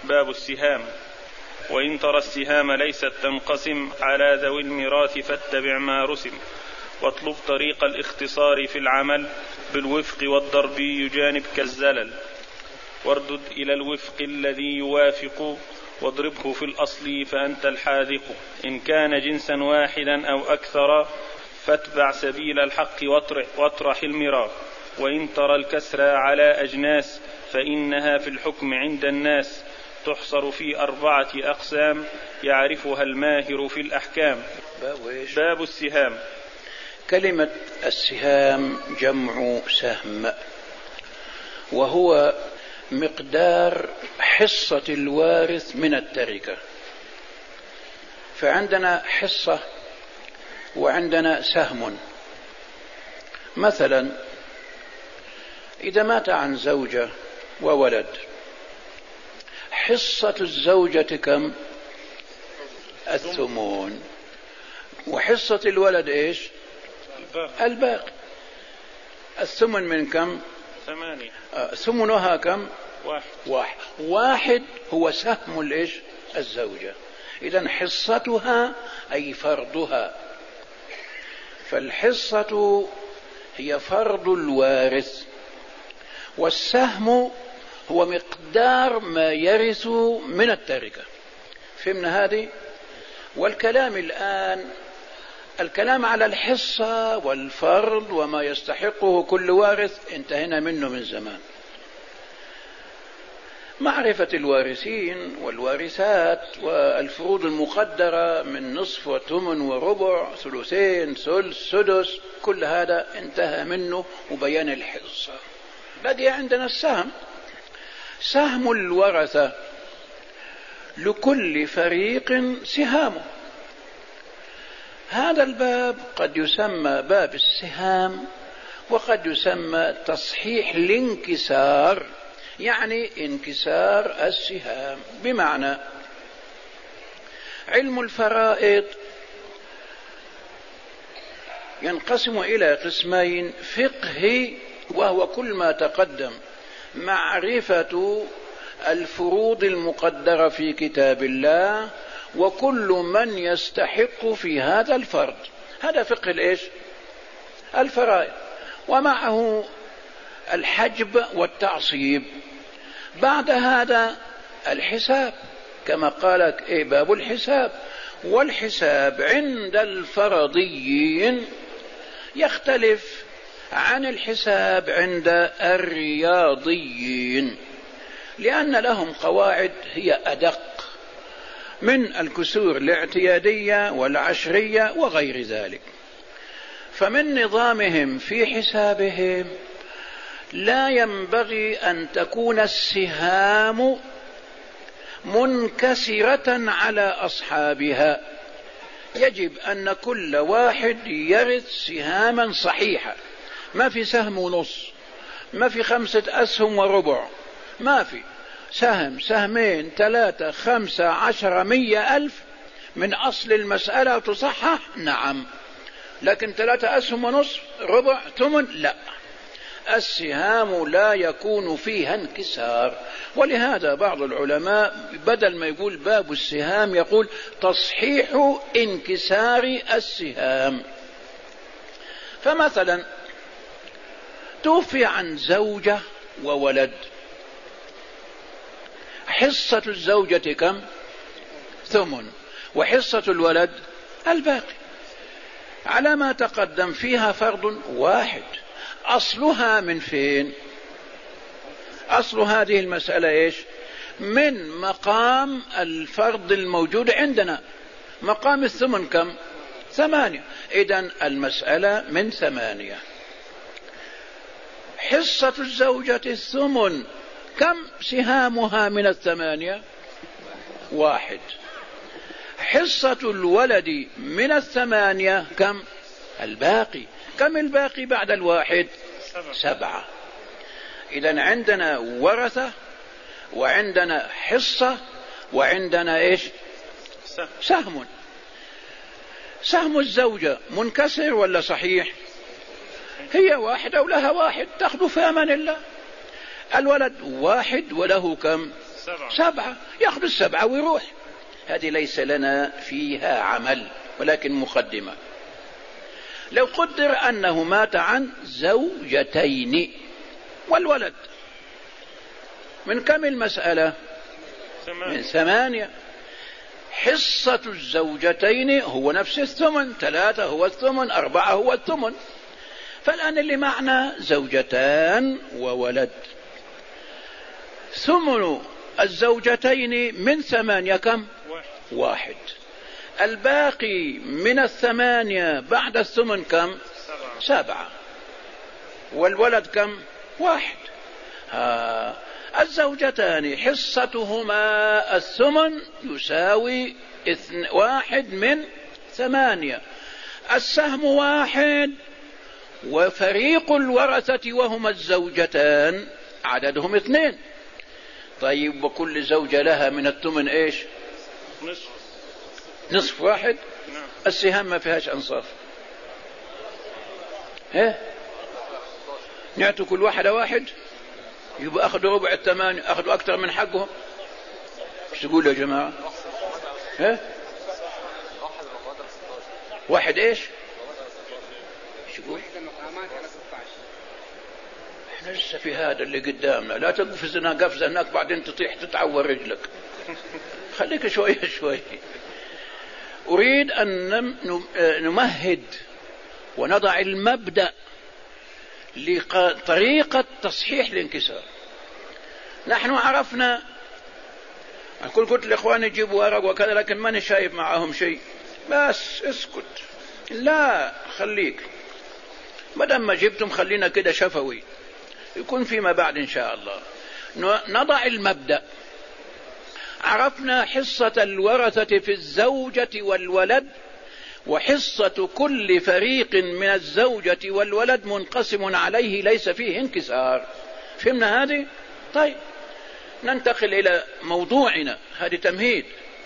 باب السهام. وإن ترى السهام ليست تنقسم على ذوي الميراث فاتبع ما رسم، واطلب طريق الاختصار في العمل بالوفق والضرب يجانبك الزلل، واردد إلى الوفق الذي يوافق واضربه في الأصل فأنت الحاذق. إن كان جنسا واحدا أو أكثر فاتبع سبيل الحق واطرح المرا. وإن ترى الكسر على أجناس فإنها في الحكم عند الناس تحصر في 4 أقسام يعرفها الماهر في الأحكام. باب السهام. كلمة السهام جمع سهم، وهو مقدار حصة الوارث من التركة. فعندنا حصة وعندنا سهم. مثلا إذا مات عن زوجة وولد، حصة الزوجة كم؟ 8، وحصة الولد إيش؟ الباقي. 8 من كم؟ 8. 8 كم؟ 1. هو سهم الإيش؟ الزوجة. إذن حصتها أي فرضها. فالحصة هي فرض الوارث، والسهم هو مقدار ما يرث من التركة. فهمنا هذه؟ والكلام الآن الكلام على الحصة والفرض وما يستحقه كل وارث انتهينا منه من زمان. معرفة الوارثين والوارثات والفروض المقدرة من نصف وثمن وربع ثلثين ثلث سدس، كل هذا انتهى منه وبيان الحصة. بقي عندنا السهم. سهم الورثة لكل فريق سهامه. هذا الباب قد يسمى باب السهام، وقد يسمى تصحيح الانكسار، يعني انكسار السهام. بمعنى علم الفرائض ينقسم إلى قسمين: فقهي وهو كل ما تقدم، معرفة الفروض المقدرة في كتاب الله وكل من يستحق في هذا الفرض، هذا فقه الإيش؟ الفرائض. ومعه الحجب والتعصيب. بعد هذا الحساب، كما قال باب الحساب. والحساب عند الفرضيين يختلف عن الحساب عند الرياضيين، لأن لهم قواعد هي أدق من الكسور الاعتيادية والعشرية وغير ذلك. فمن نظامهم في حسابهم لا ينبغي أن تكون السهام منكسرة على أصحابها، يجب أن كل واحد يرث سهاما صحيحة، ما في سهم ونص، ما في 5 أسهم وربع، ما في سهم سهمين 3 5 10 100 ألف من أصل المسألة تصحح. نعم، لكن 3 أسهم ونصف ربع ثمن لا، السهام لا يكون فيها انكسار. ولهذا بعض العلماء بدل ما يقول باب السهام يقول تصحيح انكسار السهام. فمثلا توفي عن زوجة وولد، حصة الزوجة كم؟ 8، وحصة الولد الباقي. على ما تقدم فيها فرض واحد. أصلها من فين؟ أصل هذه المسألة إيش؟ من مقام الفرض الموجود عندنا. مقام الثمن كم؟ 8. إذن المسألة من 8. حصة الزوجة الثمن كم سهامها من 8؟ 1. حصة الولد من 8 كم؟ الباقي. كم الباقي بعد 1؟ 7. إذن عندنا ورثة وعندنا حصة وعندنا إيش؟ سهم. سهم الزوجة منكسر ولا صحيح؟ هي 1 ولها 1 تأخذ في أمان الله. الولد 1 وله كم؟ 7 يأخذ 7 ويروح. هذه ليس لنا فيها عمل ولكن مقدمة. لو قدر أنه مات عن زوجتين والولد، من كم المسألة؟ من 8. حصة الزوجتين هو نفس الثمن، 3 هو الثمن، 4 هو الثمن. فالآن اللي معنا زوجتان وولد، ثمن الزوجتين من 8 كم؟ 1. الباقي من 8 بعد الثمن كم؟ 7. والولد كم؟ 1. الزوجتان حصتهما الثمن يساوي 1 من 8. السهم 1 وفريق الورثة وهما الزوجتان عددهم 2. طيب وكل زوجة لها من الثمن ايش؟ نصف 1. السهام ما فيهاش انصاف. نعطوا كل واحدة 1، يبقى أخذوا ربع 8، أخذوا أكثر من حقهم. ايش تقول يا جماعة؟ 1 ايش؟ ايش يقول؟ احنا لسه في هذا اللي قدامنا، لا تقفز هنا قفزة هناك بعدين تطيح تتعور رجلك. خليك شوية شوية. أريد أن نمهد ونضع المبدأ لطريقة تصحيح الانكسار. نحن عرفنا، قلت للإخوان يجيبوا ورق وكذا، لكن ماني شايف معهم شيء. بس اسكت، لا خليك، مدام ما جبتم خلينا كده شفوي، يكون فيما بعد إن شاء الله. نضع المبدأ. عرفنا حصة الورثة في الزوجة والولد، وحصة كل فريق من الزوجة والولد منقسم عليه ليس فيه انكسار. فهمنا هذه؟ طيب ننتقل إلى موضوعنا. هذه تمهيد.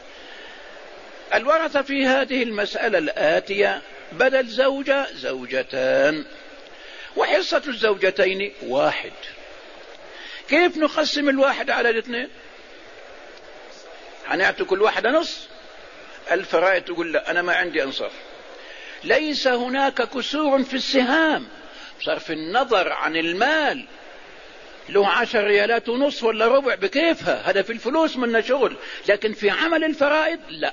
الورثة في هذه المسألة الآتية: بدل زوجة زوجتان، وحصة الزوجتين 1. كيف نقسم 1 على 2؟ هنعطي كل واحدة نص. الفرائض تقول لا، أنا ما عندي أنصاف. ليس هناك كسور في السهام بصرف النظر عن المال، له 10 ريالات ونص ولا ربع بكيفها، هذا في الفلوس من شغل. لكن في عمل الفرائض لا.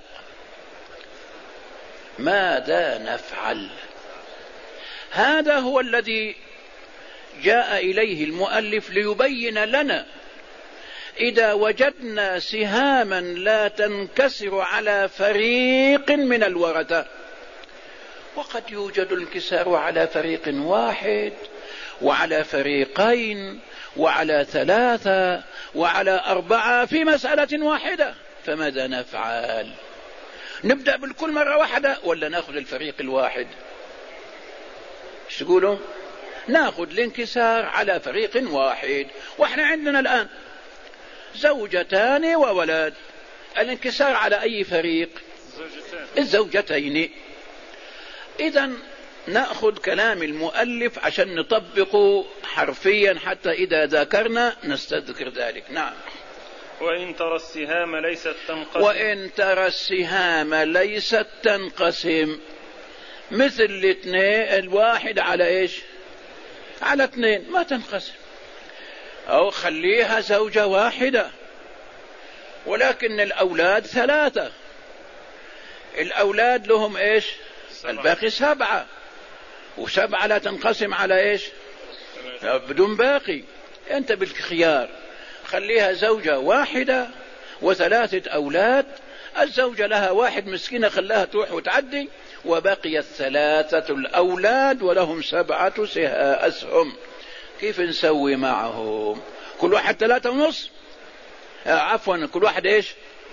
ماذا نفعل؟ هذا هو الذي جاء إليه المؤلف ليبين لنا. إذا وجدنا سهاما لا تنكسر على فريق من الورثة، وقد يوجد الانكسار على فريق 1 وعلى فريقين وعلى 3 وعلى 4 في مسألة واحدة، فماذا نفعل؟ نبدأ بالكل مرة واحدة ولا نأخذ الفريق الواحد؟ ايش تقولوا؟ نأخذ الانكسار على فريق 1. واحنا عندنا الآن زوجتان وولد، الانكسار على أي فريق؟ الزوجتين. إذن نأخذ كلام المؤلف عشان نطبقه حرفيا حتى إذا ذاكرنا نستذكر ذلك. نعم. وإن ترى السهام ليست تنقسم. وإن ترى السهام ليست تنقسم، مثل 2 1 على إيش؟ على 2 ما تنقسم. أو خليها زوجة واحدة ولكن الأولاد 3. الأولاد لهم إيش؟ 7. الباقي 7، و7 لا تنقسم على إيش؟ بدون باقي. أنت بالخيار، خليها زوجة واحدة و3 أولاد. الزوجة لها 1 مسكينة، خلاها تروح وتعدي، وبقي 3 الأولاد ولهم 7 أسهم. كيف نسوي معهم؟ كل واحد 3.5، عفوا كل واحد ايش؟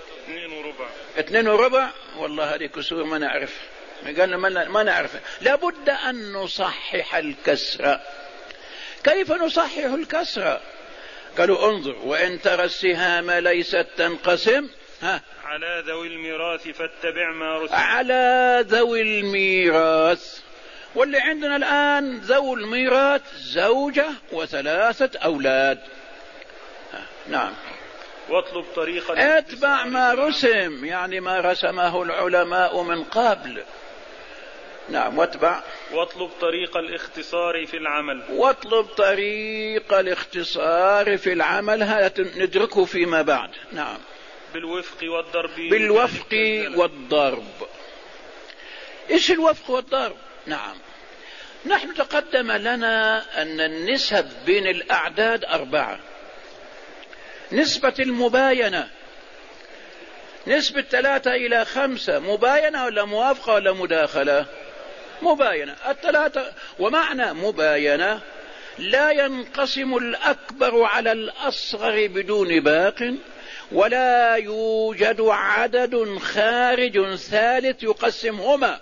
2 وربع. والله هذه كسور ما نعرف، قالنا ما نعرف. لابد أن نصحح الكسرة. كيف نصحح الكسرة؟ قالوا انظر: وإن ترى السهام ليست تنقسم على ذوي الميراث فاتبع ما رسم. على ذوي الميراث، واللي عندنا الآن ذوي الميراث زوجة و3 أولاد. نعم. واطلب طريق اتبع ما رسم، يعني ما رسمه العلماء من قبل. نعم. واطلب طريق الاختصار في العمل. واطلب طريق الاختصار في العمل، هذا ندركه فيما بعد. نعم. بالوفق والضرب. بالوفق والضرب. ايش الوفق والضرب؟ نعم. نحن تقدم لنا أن النسب بين الأعداد 4. نسبة المباينة، نسبة 3 إلى 5 مباينة ولا موافقة ولا مداخلة؟ مباينة. 3. ومعنى مباينة لا ينقسم الأكبر على الأصغر بدون باق، ولا يوجد عدد خارج ثالث يقسمهما.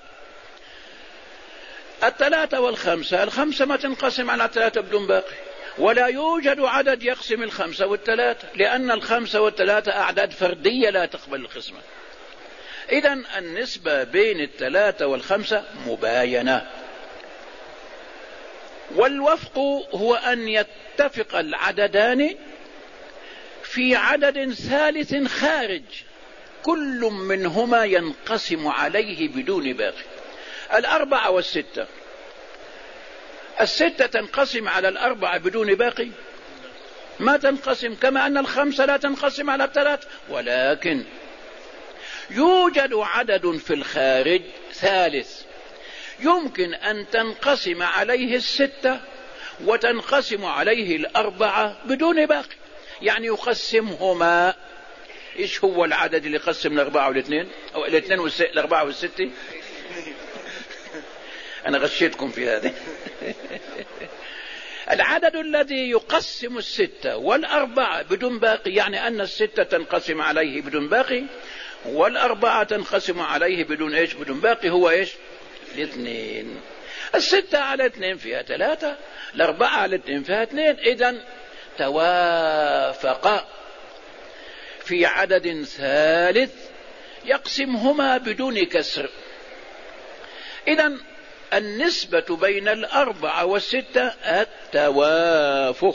3 والخمسة، 5 ما تنقسم على 3 بدون باقي، ولا يوجد عدد يقسم 5 و3، لأن 5 و3 أعداد فردية لا تقبل القسمة. إذن النسبة بين 3 والخمسة مباينة. والوفق هو أن يتفق العددان في عدد ثالث خارج، كل منهما ينقسم عليه بدون باقي. 4 و6، 6 تنقسم على 4 بدون باقي؟ ما تنقسم، كما أن 5 لا تنقسم على 3، ولكن يوجد عدد في الخارج ثالث يمكن أن تنقسم عليه 6 وتنقسم عليه 4 بدون باقي، يعني يقسمهما. إيش هو العدد اللي يقسم 4 و2 أو 2 و4 و6؟ أنا غشيتكم في هذه. العدد الذي يقسم 6 و4 بدون باقي، يعني أن 6 تنقسم عليه بدون باقي و4 تنقسم عليه بدون إيش؟ بدون باقي. هو إيش؟ 2. 6 على 2 فيها 3، 4 على 2 فيها 2. إذن توافق في عدد ثالث يقسمهما بدون كسر. إذن النسبة بين 4 و6 التوافق.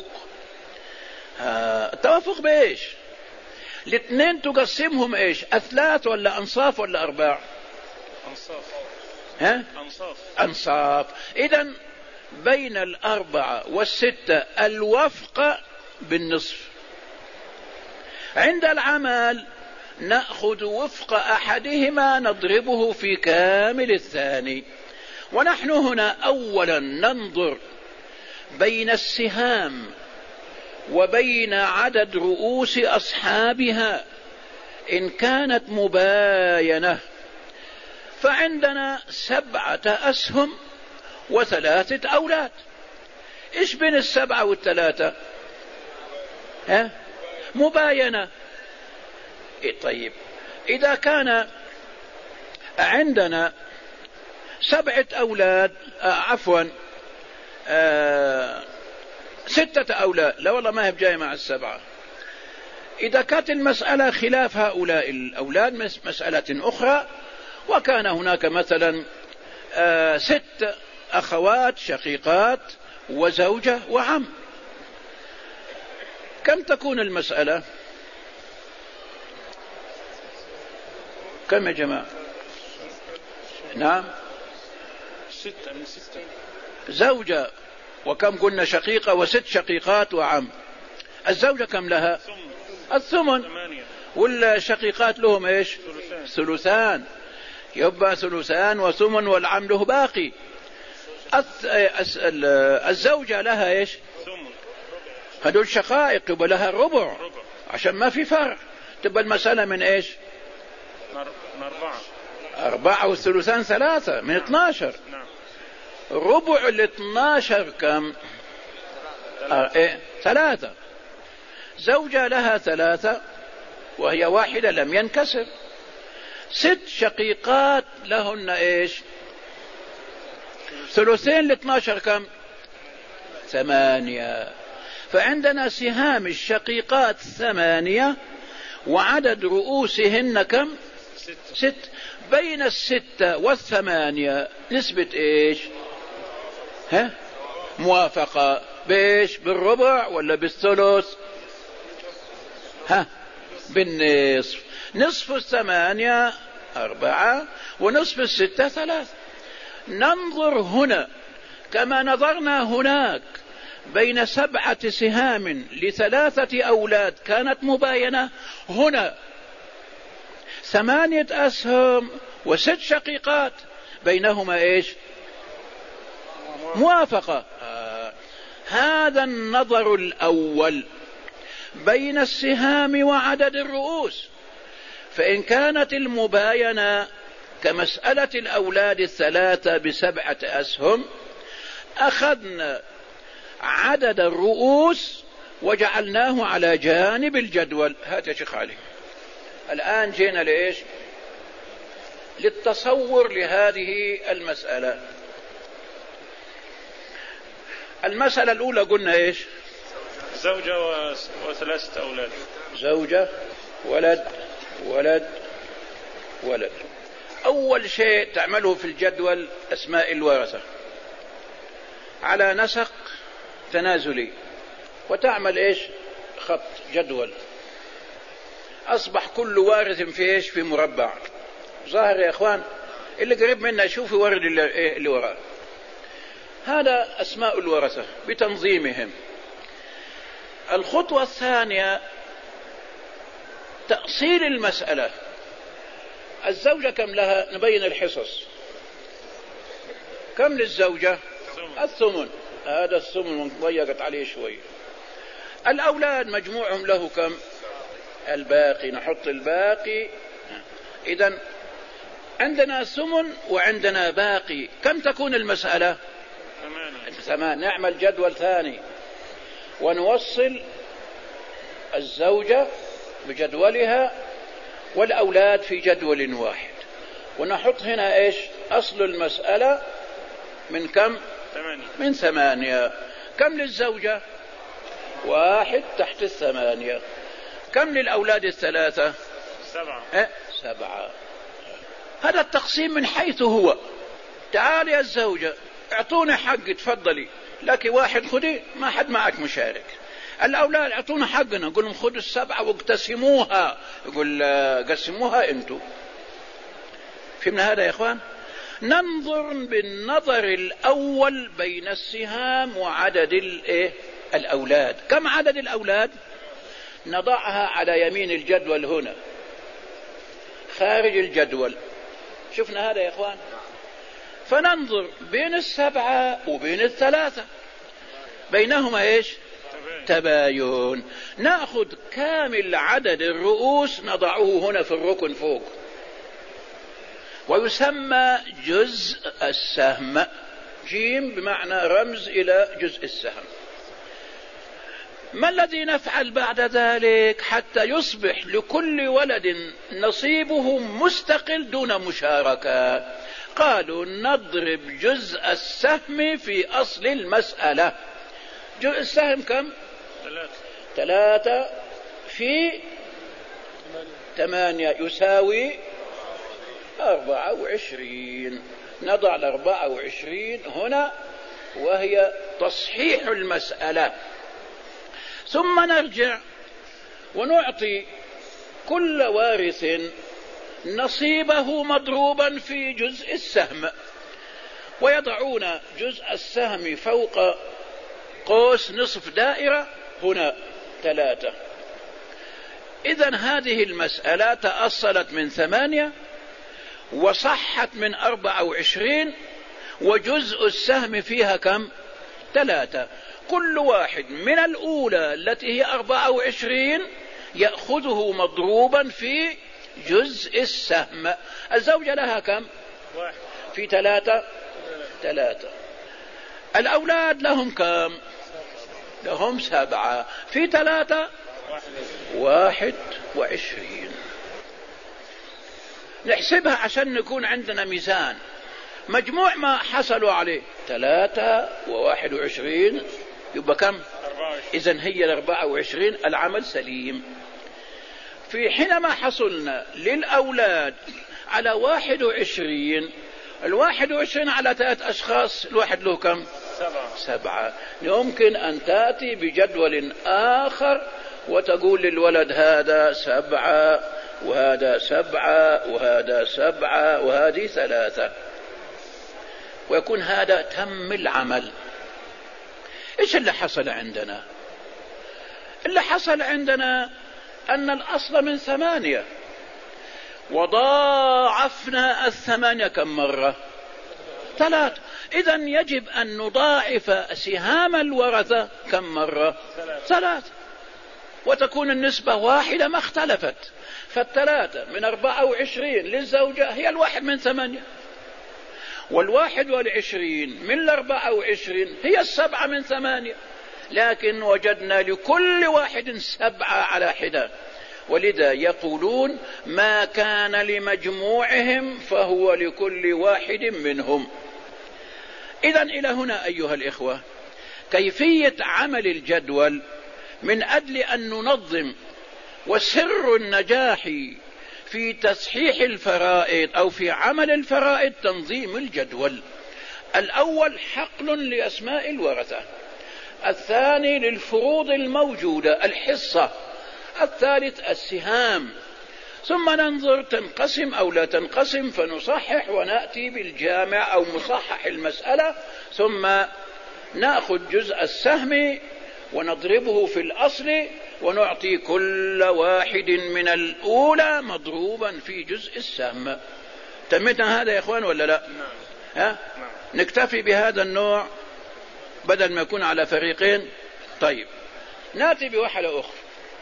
التوافق بإيش؟ 2 تقسمهم إيش؟ أثلاث ولا أنصاف ولا أرباع؟ أنصاف. إذن بين 4 و6 الوفق بالنصف. عند العمل نأخذ وفق أحدهما نضربه في كامل الثاني. ونحن هنا أولا ننظر بين السهام وبين عدد رؤوس أصحابها إن كانت مباينة، فعندنا 7 أسهم و3 أولاد. إيش بين 7 و3؟ مباينة. طيب إذا كان عندنا 7 أولاد، 6 أولاد، لا والله ما هي بجاي مع 7. إذا كانت المسألة خلاف هؤلاء الأولاد مسألة أخرى، وكان هناك مثلا 6 أخوات شقيقات وزوجة وعم، كم تكون المسألة؟ كم يا جماعة؟ نعم 6 من 6. زوجة وكم قلنا؟ شقيقة و6 شقيقات وعم. الزوجة كم لها؟ الثمن. والشقيقات لهم ايش؟ ثلثان. يبقى ثلثان وثمن، والعم له باقي. الزوجة لها ايش؟ هدول شقائق، يبقى لها الربع عشان ما في فرق. تبقى المسألة من ايش؟ من 4 والثلثان 3 من 12. ربع 12 كم؟ 3. زوجة لها 3 وهي واحدة لم ينكسر. 6 شقيقات لهن ايش؟ ثلثين 12 كم؟ 8. فعندنا سهام الشقيقات 8 وعدد رؤوسهن كم؟ 6. بين 6 و8 نسبة ايش؟ موافقة. بايش؟ بالربع ولا بالثلث؟ بالنصف. نصف 8 4 ونصف 6 3. ننظر هنا كما نظرنا هناك بين 7 سهام ل3 أولاد كانت مباينة، هنا 8 أسهم و6 شقيقات بينهما ايش؟ موافقة. هذا النظر الأول بين السهام وعدد الرؤوس. فإن كانت المباينة كمسألة الأولاد 3 ب7 أسهم، أخذنا عدد الرؤوس وجعلناه على جانب الجدول. هات يا شيخ علي. الآن جينا لإيش؟ للتصور لهذه المسألة. المسألة الأولى قلنا إيش؟ زوجة و3 أولاد. زوجة، ولد، ولد، ولد. أول شيء تعمله في الجدول أسماء الورثة على نسق تنازلي، وتعمل إيش؟ خط جدول. أصبح كل وارث في إيش؟ في مربع. ظاهر يا إخوان؟ اللي قريب منا يشوف ورد اللي وراه. هذا أسماء الورثة بتنظيمهم. الخطوة الثانية تأصيل المسألة. الزوجة كم لها؟ نبين الحصص. كم للزوجة؟ الثمن. هذا الثمن ضيقت عليه شوي. الأولاد مجموعهم له كم؟ الباقي. نحط الباقي. إذن عندنا ثمن وعندنا باقي. كم تكون المسألة؟ 8. نعمل جدول ثاني ونوصل الزوجة بجدولها والأولاد في جدول واحد، ونحط هنا إيش؟ أصل المسألة من كم؟ 8. من 8. كم للزوجة؟ 1 تحت 8. كم للأولاد 3؟ 7. 7. هذا التقسيم من حيث هو. تعالي يا الزوجة اعطونا حق، تفضلي لك 1 خذي، ما حد معك مشارك. الأولاد اعطونا حقنا، نقول لهم خذوا 7 واقتسموها. يقول قسموها انتوا. فهمنا هذا يا اخوان؟ ننظر بالنظر الأول بين السهام وعدد الأولاد. كم عدد الأولاد؟ نضعها على يمين الجدول هنا خارج الجدول. شفنا هذا يا اخوان؟ فننظر بين 7 وبين 3 بينهما ايش؟ تباين. نأخذ كامل عدد الرؤوس نضعه هنا في الركن فوق، ويسمى جزء السهم. جيم بمعنى رمز إلى جزء السهم. ما الذي نفعل بعد ذلك حتى يصبح لكل ولد نصيبه مستقل دون مشاركة؟ قالوا نضرب جزء السهم في أصل المسألة. جزء السهم كم؟ 3 في 8 يساوي 24. نضع 24 هنا وهي تصحيح المسألة. ثم نرجع ونعطي كل وارث نصيبه مضروبا في جزء السهم، ويضعون جزء السهم فوق قوس نصف دائرة هنا 3. إذن هذه المسألة تأصلت من 8 وصحت من 24، وجزء السهم فيها كم؟ 3. كل واحد من الأولى التي هي 24 يأخذه مضروبا في جزء السهم. الزوجة لها كم؟ 1 في 3. الأولاد لهم كم؟ لهم 7 في 3 21. نحسبها عشان نكون عندنا ميزان. مجموع ما حصلوا عليه 3 و21 يبقى كم؟ 24. إذن هي 24. العمل سليم. في حينما حصلنا للأولاد على 21، 21 على 3 أشخاص، الواحد له كم؟ 7. يمكن أن تأتي بجدول آخر وتقول للولد هذا 7 وهذا 7 وهذا 7 وهذه 3، ويكون هذا تم العمل. ايش اللي حصل عندنا؟ اللي حصل عندنا أن الأصل من 8 وضاعفنا 8 كم مرة؟ 3. إذن يجب أن نضاعف سهام الورثة كم مرة؟ 3، وتكون النسبة واحدة ما اختلفت. فالثلاثة من 24 للزوجة هي 1 من 8، 21 من 24 هي 7 من 8، لكن وجدنا لكل واحد 7 على حدة. ولذا يقولون ما كان لمجموعهم فهو لكل واحد منهم. إذن إلى هنا أيها الإخوة كيفية عمل الجدول من أجل أن ننظم، وسر النجاح في تصحيح الفرائض أو في عمل الفرائض تنظيم الجدول. الأول حقل لأسماء الورثة، الثاني للفروض الموجودة الحصة، الثالث السهام، ثم ننظر تنقسم أو لا تنقسم فنصحح ونأتي بالجامع أو مصحح المسألة، ثم نأخذ جزء السهم ونضربه في الأصل ونعطي كل واحد من الأولى مضروبا في جزء السهم. تمتنا هذا يا إخوان ولا لا؟ ها؟ نكتفي بهذا النوع بدل ما يكون على فريقين. طيب نأتي بوحدة أخرى،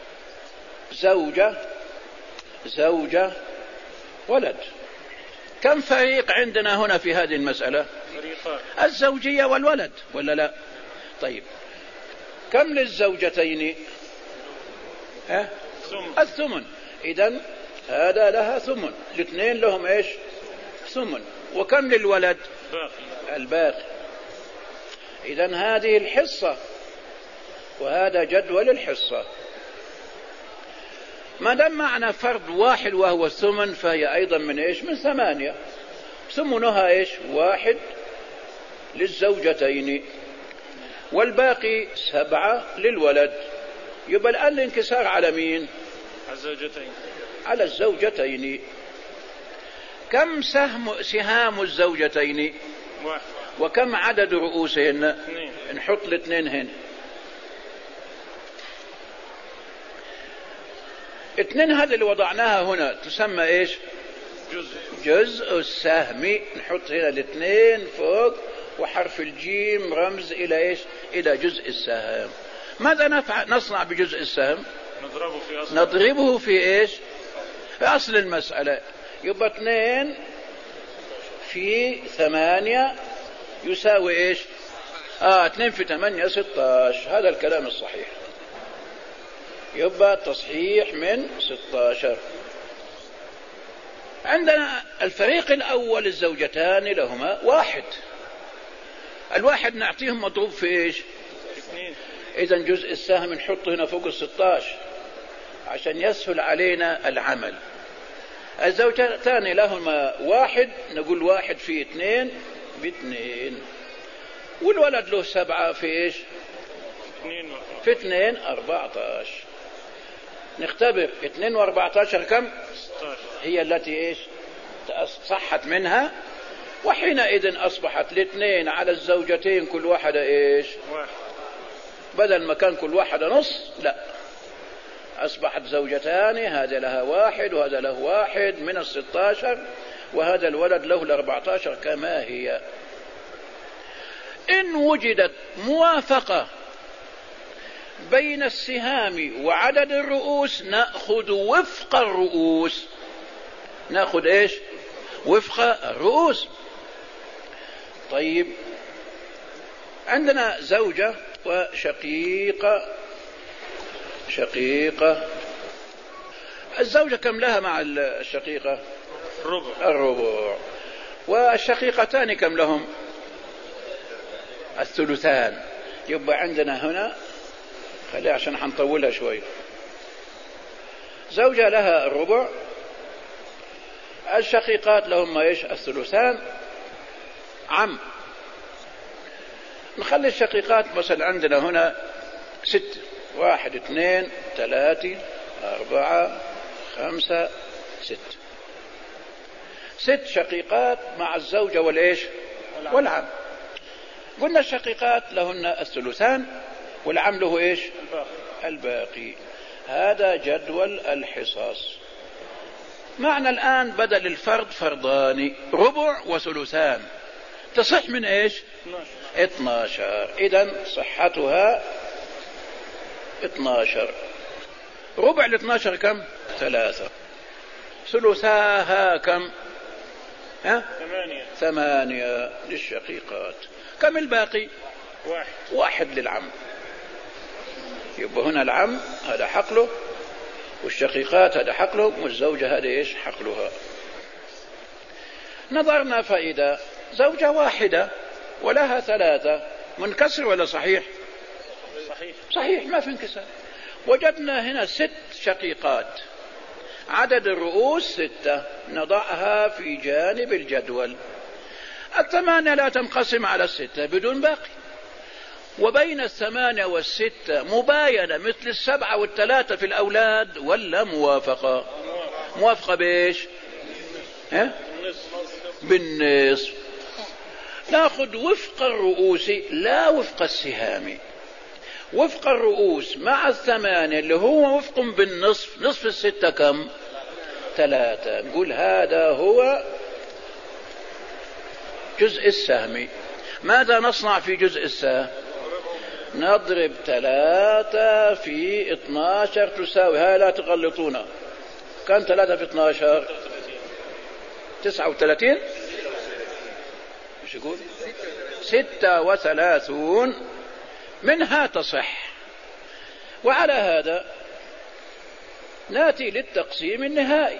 زوجة ولد. كم فريق عندنا هنا في هذه المسألة؟ الزوجية والولد ولا لا؟ طيب كم للزوجتين؟ الثمن. إذن هذا لها ثمن، الاثنين لهم ايش؟ ثمن. وكم للولد؟ الباقي. إذن هذه الحصة وهذا جدول الحصة. ما دام معنا فرد واحد وهو الثمن فهي أيضا من ايش؟ من 8. ثمنها ايش؟ 1 للزوجتين والباقي 7 للولد. يبقى الآن الانكسار على مين؟ على الزوجتين. كم سهام الزوجتين؟ 1. وكم عدد رؤوسهن؟ 2. نحط الاثنين هنا. 2 هذه اللي وضعناها هنا تسمى ايش؟ جزء السهم. نحط هنا 2 فوق وحرف الجيم رمز إلى إيش؟ إلى جزء السهم. ماذا نصنع بجزء السهم؟ نضربه في إيش؟ في أصل المسألة. يبقى 2 في 8 يساوي إيش؟ 2 في 8 16. هذا الكلام الصحيح. يبقى تصحيح من 16. عندنا الفريق الأول الزوجتان لهما 1. الواحد نعطيهم مضروب في ايش؟ 2. اذا جزء السهم نحطه هنا فوق 16 عشان يسهل علينا العمل. الزوجتان لهما 1 نقول 1 في 2 ب2. والولد له 7 في ايش؟ 2 في 2 14. نختبر 2 و14 كم؟ 16. هي التي ايش؟ صحت منها. وحينئذ أصبحت 2 على الزوجتين كل واحدة إيش؟ 1. بدل ما كان كل واحدة نص، لا، أصبحت زوجتان، هذا لها 1 وهذا له 1 من 16 وهذا الولد له 14 كما هي. إن وجدت موافقة بين السهام وعدد الرؤوس نأخذ وفق الرؤوس. نأخذ إيش؟ وفق الرؤوس. طيب عندنا زوجة وشقيقة. الزوجة كم لها مع الشقيقة؟ الربع. والشقيقتان كم لهم؟ الثلثان. يبقى عندنا هنا، خليها عشان حنطولها شوي، زوجة لها الربع، الشقيقات لهم ايش؟ الثلثان. نخلي الشقيقات مثلا عندنا هنا 6 1 2 3 4 5 6. 6 شقيقات مع الزوجة والإيش والعم. قلنا الشقيقات لهن الثلثان والعم له إيش الباقي. هذا جدول الحصص. معنى الآن بدل الفرد فردان، ربع وثلثان، تصح من إيش 12. إذن صحتها 12. ربع 12 كم 3. ثلثاها كم 8 للشقيقات. كم الباقي 1 للعم. يبقى هنا العم هذا حقله، والشقيقات هذا حقله، والزوجة هذا إيش حقلها. نظرنا فإذا زوجة واحدة ولها 3 منكسر ولا صحيح؟ صحيح ما في انكسار. وجدنا هنا 6 شقيقات، عدد الرؤوس 6، نضعها في جانب الجدول. 8 لا تنقسم على 6 بدون باقي، وبين 8 و6 مباينة مثل 7 و3 في الأولاد ولا موافقة؟ موافقة بإيش بالنصف. ناخذ وفق الرؤوس لا وفق السهام. وفق الرؤوس مع 8 اللي هو وفق بالنصف، نصف 6 كم 3. نقول هذا هو جزء السهم. ماذا نصنع في جزء السهم؟ نضرب 3 في 12 تساوي، هاي لا تغلطونا، كم 3 في 12 39. مش يقول 36 منها تصح. وعلى هذا ناتي للتقسيم النهائي.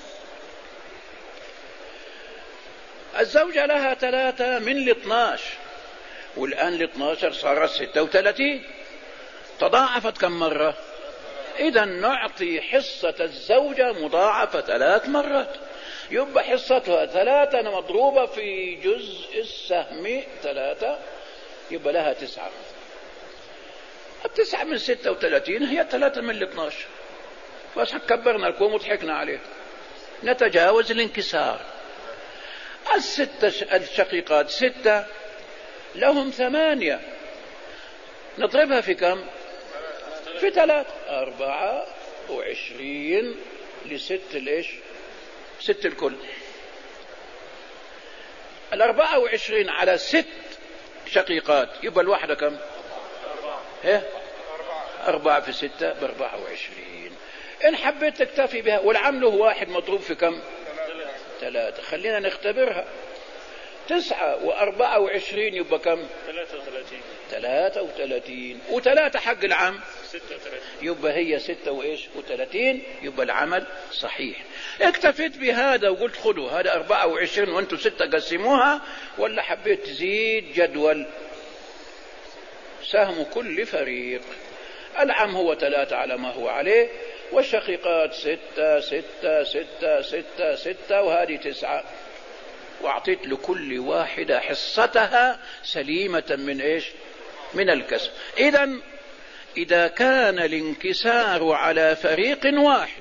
الزوجة لها 3 من 12، والآن 12 صارت 36، تضاعفت كم مرة؟ إذا نعطي حصة الزوجة مضاعفة 3 مرات، يبقى حصتها 3 مضروبة في جزء السهم 3، يبقى لها 9. 9 من 36 هي 3 من 12. بس كبرنا الكوم وضحكنا عليه، نتجاوز الانكسار. 6 الشقيقات 6 لهم 8، نضربها في كم؟ في 3. 24 ل6 الإيش 6 الكل. 24 على 6 شقيقات يبقى الواحدة كم 4 في 6 ب24. إن حبيت تكتفي بها والعمل هو 1 مضروب في كم 3. خلينا نختبرها. 9 و24 يبقى كم 33 و3 حق العام 36، يبقى هي 6 وإيش و30، يبقى العمل صحيح. اكتفيت بهذا وقلت خذوا هذا 24 وانتم 6 قسموها، ولا حبيت تزيد جدول سهم كل فريق. العم هو 3 على ما هو عليه، والشقيقات 6 6 6 6 6 وهذه 9، واعطيت لكل واحدة حصتها سليمة من ايش من الكسب. إذا كان الانكسار على فريق واحد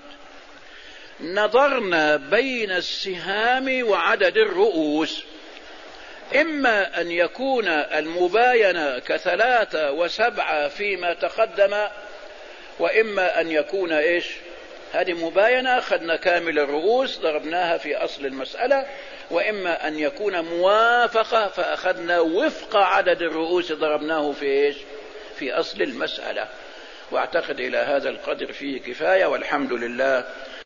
نظرنا بين السهام وعدد الرؤوس، إما أن يكون المباينة ك3 و7 فيما تقدم، وإما أن يكون إيش هذه مباينة أخذنا كامل الرؤوس ضربناها في أصل المسألة، وإما أن يكون موافقة فأخذنا وفق عدد الرؤوس ضربناه في إيش في أصل المسألة. واعتقد إلى هذا القدر فيه كفاية، والحمد لله.